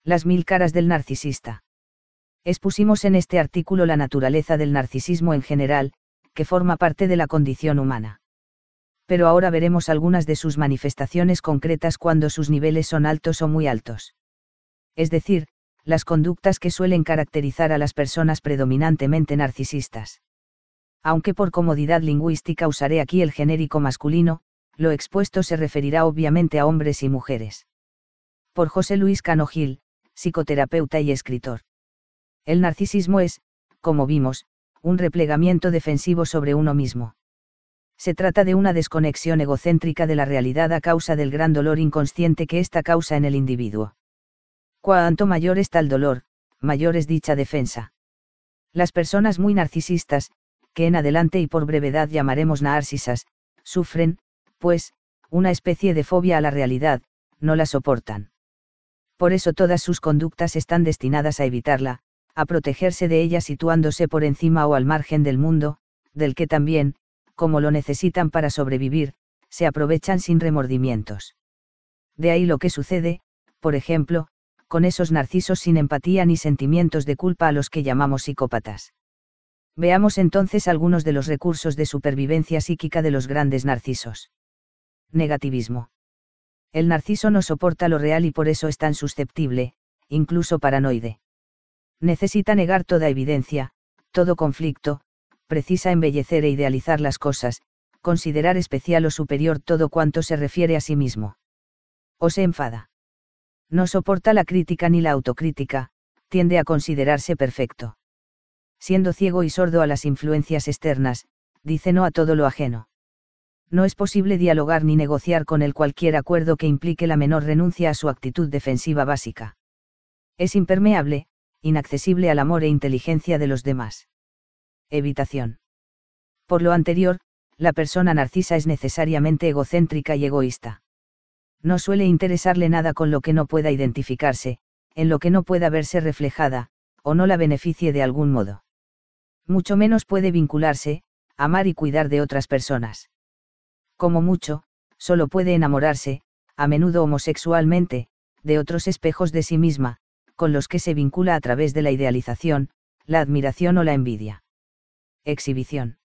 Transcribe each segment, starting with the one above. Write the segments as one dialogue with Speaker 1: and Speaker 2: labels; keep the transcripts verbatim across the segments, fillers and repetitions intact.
Speaker 1: Las mil caras del narcisista. Expusimos en este artículo la naturaleza del narcisismo en general, que forma parte de la condición humana. Pero ahora veremos algunas de sus manifestaciones concretas cuando sus niveles son altos o muy altos. Es decir, las conductas que suelen caracterizar a las personas predominantemente narcisistas. Aunque por comodidad lingüística usaré aquí el genérico masculino, lo expuesto se referirá obviamente a hombres y mujeres. Por José Luis Cano Gil, psicoterapeuta y escritor. El narcisismo es, como vimos, un replegamiento defensivo sobre uno mismo. Se trata de una desconexión egocéntrica de la realidad a causa del gran dolor inconsciente que ésta causa en el individuo. Cuanto mayor está el dolor, mayor es dicha defensa. Las personas muy narcisistas, que en adelante y por brevedad llamaremos narcisas, sufren, pues, una especie de fobia a la realidad, no la soportan. Por eso todas sus conductas están destinadas a evitarla, a protegerse de ella situándose por encima o al margen del mundo, del que también, como lo necesitan para sobrevivir, se aprovechan sin remordimientos. De ahí lo que sucede, por ejemplo, con esos narcisos sin empatía ni sentimientos de culpa a los que llamamos psicópatas. Veamos entonces algunos de los recursos de supervivencia psíquica de los grandes narcisos. Negativismo. El narciso no soporta lo real y por eso es tan susceptible, incluso paranoide. Necesita negar toda evidencia, todo conflicto, precisa embellecer e idealizar las cosas, considerar especial o superior todo cuanto se refiere a sí mismo. O se enfada. No soporta la crítica ni la autocrítica, tiende a considerarse perfecto. Siendo ciego y sordo a las influencias externas, dice no a todo lo ajeno. No es posible dialogar ni negociar con él cualquier acuerdo que implique la menor renuncia a su actitud defensiva básica. Es impermeable, inaccesible al amor e inteligencia de los demás. Evitación. Por lo anterior, la persona narcisa es necesariamente egocéntrica y egoísta. No suele interesarle nada con lo que no pueda identificarse, en lo que no pueda verse reflejada, o no la beneficie de algún modo. Mucho menos puede vincularse, amar y cuidar de otras personas. Como mucho, solo puede enamorarse, a menudo homosexualmente, de otros espejos de sí misma, con los que se vincula a través de la idealización, la admiración o la envidia. Exhibición.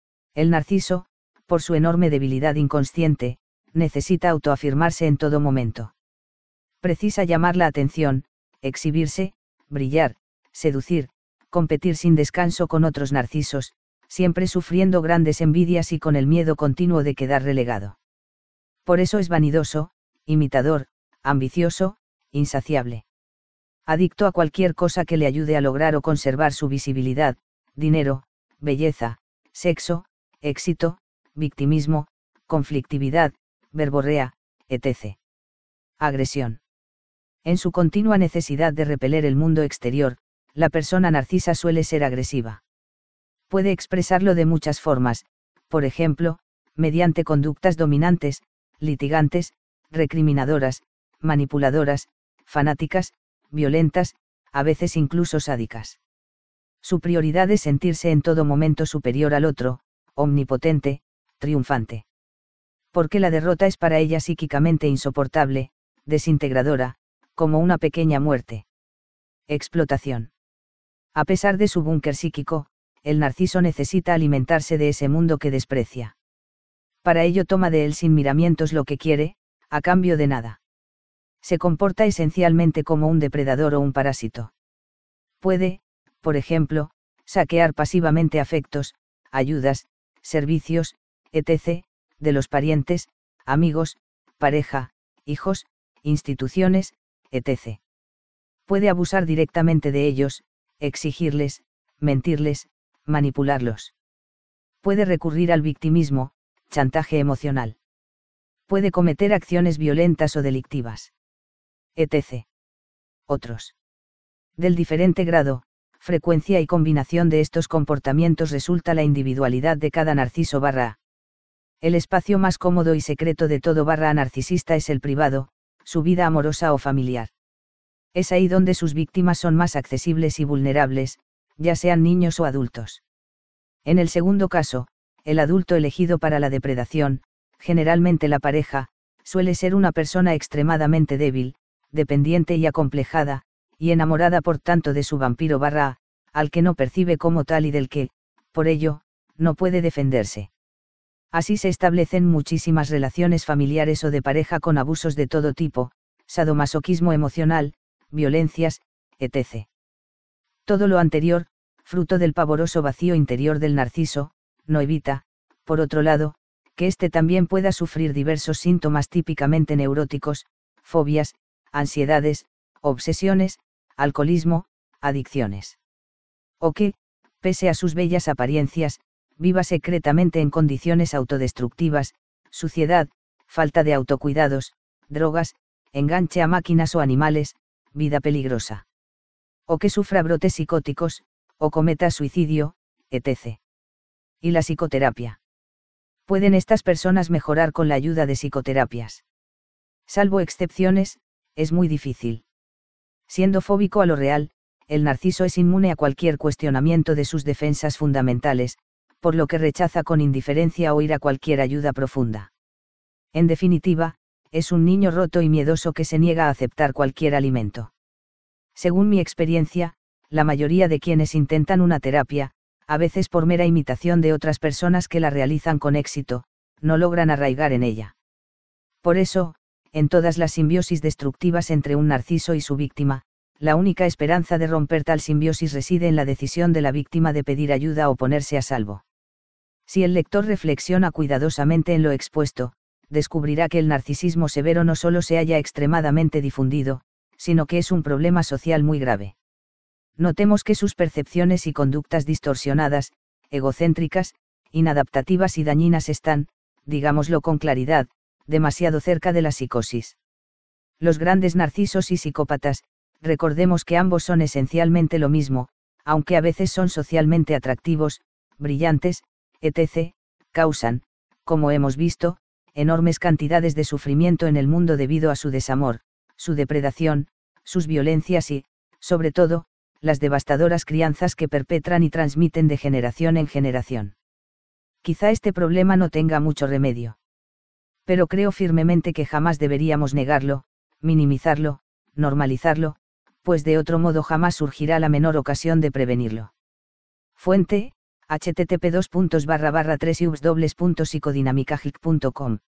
Speaker 1: El narciso, por su enorme debilidad inconsciente, necesita autoafirmarse en todo momento. Precisa llamar la atención, exhibirse, brillar, seducir, competir sin descanso con otros narcisos, siempre sufriendo grandes envidias y con el miedo continuo de quedar relegado. Por eso es vanidoso, imitador, ambicioso, insaciable. Adicto a cualquier cosa que le ayude a lograr o conservar su visibilidad, dinero, belleza, sexo, éxito, victimismo, conflictividad, verborrea, etcétera. Agresión. En su continua necesidad de repeler el mundo exterior, la persona narcisa suele ser agresiva. Puede expresarlo de muchas formas, por ejemplo, mediante conductas dominantes, litigantes, recriminadoras, manipuladoras, fanáticas, violentas, a veces incluso sádicas. Su prioridad es sentirse en todo momento superior al otro, omnipotente, triunfante. Porque la derrota es para ella psíquicamente insoportable, desintegradora, como una pequeña muerte. Explotación. A pesar de su búnker psíquico, el narciso necesita alimentarse de ese mundo que desprecia. Para ello toma de él sin miramientos lo que quiere, a cambio de nada. Se comporta esencialmente como un depredador o un parásito. Puede, por ejemplo, saquear pasivamente afectos, ayudas, servicios, etcétera, de los parientes, amigos, pareja, hijos, instituciones, etcétera. Puede abusar directamente de ellos, exigirles, mentirles, manipularlos. Puede recurrir al victimismo, chantaje emocional. Puede cometer acciones violentas o delictivas. etcétera. Otros. Del diferente grado, frecuencia y combinación de estos comportamientos resulta la individualidad de cada narciso barra A. El espacio más cómodo y secreto de todo barra A narcisista es el privado, su vida amorosa o familiar. Es ahí donde sus víctimas son más accesibles y vulnerables, ya sean niños o adultos. En el segundo caso, el adulto elegido para la depredación, generalmente la pareja, suele ser una persona extremadamente débil, dependiente y acomplejada, y enamorada por tanto de su vampiro barra, al que no percibe como tal y del que, por ello, no puede defenderse. Así se establecen muchísimas relaciones familiares o de pareja con abusos de todo tipo, sadomasoquismo emocional, violencias, etcétera. Todo lo anterior, fruto del pavoroso vacío interior del narciso, no evita, por otro lado, que éste también pueda sufrir diversos síntomas típicamente neuróticos, fobias, ansiedades, obsesiones, alcoholismo, adicciones. O que, pese a sus bellas apariencias, viva secretamente en condiciones autodestructivas, suciedad, falta de autocuidados, drogas, enganche a máquinas o animales, vida peligrosa. O que sufra brotes psicóticos, o cometa suicidio, etcétera. ¿Y la psicoterapia? ¿Pueden estas personas mejorar con la ayuda de psicoterapias? Salvo excepciones, es muy difícil. Siendo fóbico a lo real, el narciso es inmune a cualquier cuestionamiento de sus defensas fundamentales, por lo que rechaza con indiferencia oír a cualquier ayuda profunda. En definitiva, es un niño roto y miedoso que se niega a aceptar cualquier alimento. Según mi experiencia, la mayoría de quienes intentan una terapia, a veces por mera imitación de otras personas que la realizan con éxito, no logran arraigar en ella. Por eso, en todas las simbiosis destructivas entre un narciso y su víctima, la única esperanza de romper tal simbiosis reside en la decisión de la víctima de pedir ayuda o ponerse a salvo. Si el lector reflexiona cuidadosamente en lo expuesto, descubrirá que el narcisismo severo no solo se halla extremadamente difundido, sino que es un problema social muy grave. Notemos que sus percepciones y conductas distorsionadas, egocéntricas, inadaptativas y dañinas están, digámoslo con claridad, demasiado cerca de la psicosis. Los grandes narcisos y psicópatas, recordemos que ambos son esencialmente lo mismo, aunque a veces son socialmente atractivos, brillantes, etcétera, causan, como hemos visto, enormes cantidades de sufrimiento en el mundo debido a su desamor, su depredación, sus violencias y, sobre todo, las devastadoras crianzas que perpetran y transmiten de generación en generación. Quizá este problema no tenga mucho remedio. Pero creo firmemente que jamás deberíamos negarlo, minimizarlo, normalizarlo, pues de otro modo jamás surgirá la menor ocasión de prevenirlo. Fuente: http dos barra barra tres ubs dobles punto psicodinamicagic punto com